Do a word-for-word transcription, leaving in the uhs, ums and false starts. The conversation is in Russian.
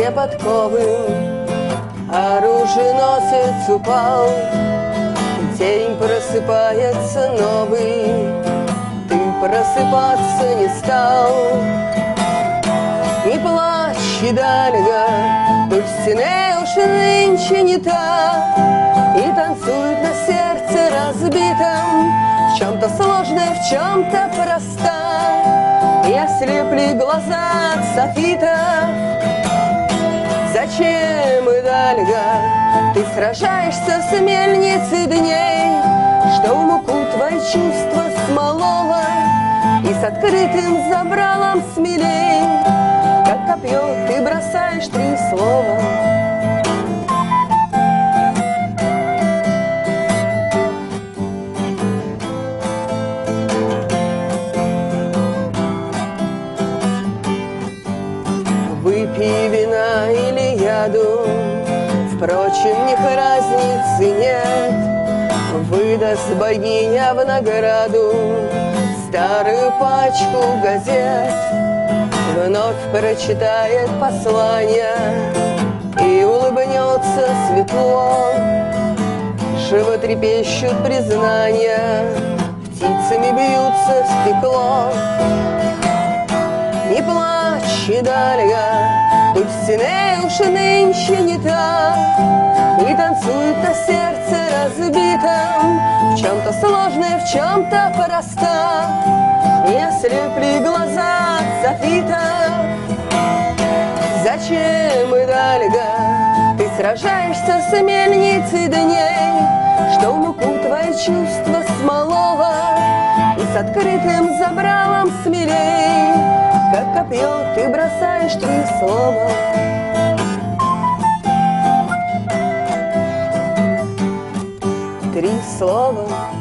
неподковым. Оруженосец упал, день просыпается новый, ты просыпаться не стал. Не плачь, Идальго, Дульсинея уж нынче не та, и танцует на сердце разбитом, в чем-то сложная, в чем-то проста. И ослепли глаза от софитов. Зачем, Идальго, ты сражаешься с мельницей дней, что в муку твои чувства смолола, и с открытым забралом смелей, как копье ты бросаешь три слова. Выпей вина или яду, впрочем, них разницы нет. Выдаст богиня в награду старую пачку газет, вновь прочитает послание и улыбнется светло. Животрепещут признания, птицами бьются в стекло. Не плачь, Идальго, Дульсинея уж нынче не та, и танцует на сердце разбитом, в чем-то сложная, в чем-то проста. Не ослепли глаза от софитов. Зачем, Идальго, ты сражаешься с мельницей дней, что в муку твои чувства смолола, и с открытым забралом смелей, как копье ты бросаешь три слова. Три слова.